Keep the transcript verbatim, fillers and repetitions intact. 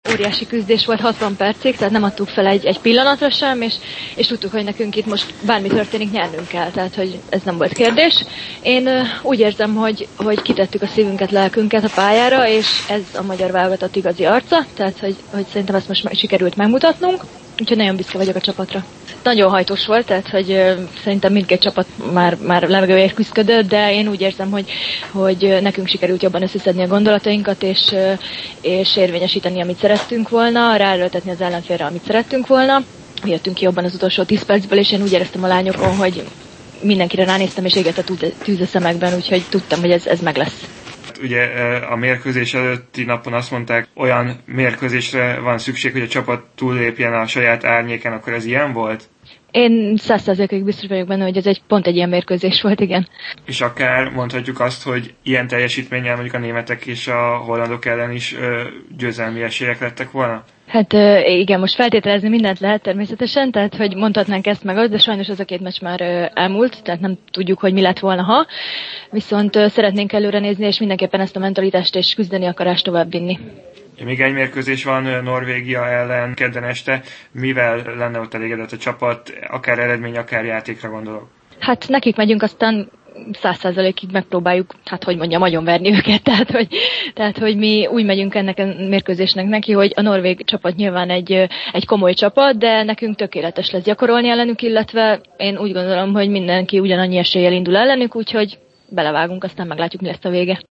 óriási küzdés volt hatvan percig, tehát nem adtuk fel egy, egy pillanatra sem, és, és tudtuk, hogy nekünk itt most bármi történik, nyernünk kell, tehát hogy ez nem volt kérdés. Én uh, úgy érzem, hogy, hogy kitettük a szívünket, lelkünket a pályára, és ez a magyar válogatott igazi arca, tehát hogy, hogy szerintem ezt most meg, sikerült megmutatnunk, úgyhogy nagyon büszke vagyok a csapatra. Nagyon hajtós volt, tehát hogy uh, szerintem mindkét csapat már, már levegőért küzdött, de én úgy érzem, hogy, hogy nekünk sikerült jobban összeszedni a gondolatainkat, és, uh, és érvényesíteni, amit szerettünk volna, ráerőltetni az ellenfélre, amit szerettünk volna. Jöttünk ki jobban az utolsó tíz percből, és én úgy éreztem a lányokon, hogy mindenkire ránéztem, és égett a tűz a szemekben, úgyhogy tudtam, hogy ez, ez meg lesz. Ugye a mérkőzés előtti napon azt mondták, olyan mérkőzésre van szükség, hogy a csapat túllépjen a saját árnyéken, akkor ez ilyen volt? Én száz százalékig biztos vagyok benne, hogy ez egy pont egy ilyen mérkőzés volt, igen. És akár mondhatjuk azt, hogy ilyen teljesítménnyel mondjuk a németek és a hollandok ellen is ö, győzelmi esélyek lettek volna? Hát igen, most feltételezni mindent lehet természetesen, tehát hogy mondhatnánk ezt meg azt, de sajnos az a két meccs már elmúlt, tehát nem tudjuk, hogy mi lett volna, ha. Viszont szeretnénk előre nézni, és mindenképpen ezt a mentalitást és küzdeni akarást tovább vinni. Még egy mérkőzés van Norvégia ellen kedden este. Mivel lenne ott elégedett a csapat, akár eredmény, akár játékra gondolok? Hát nekik megyünk, aztán száz százalékig megpróbáljuk, hát hogy mondjam, agyonverni őket, tehát hogy, tehát hogy mi úgy megyünk ennek a mérkőzésnek neki, hogy a norvég csapat nyilván egy, egy komoly csapat, de nekünk tökéletes lesz gyakorolni ellenük, illetve én úgy gondolom, hogy mindenki ugyanannyi eséllyel indul ellenük, úgyhogy belevágunk, aztán meglátjuk, mi lesz a vége.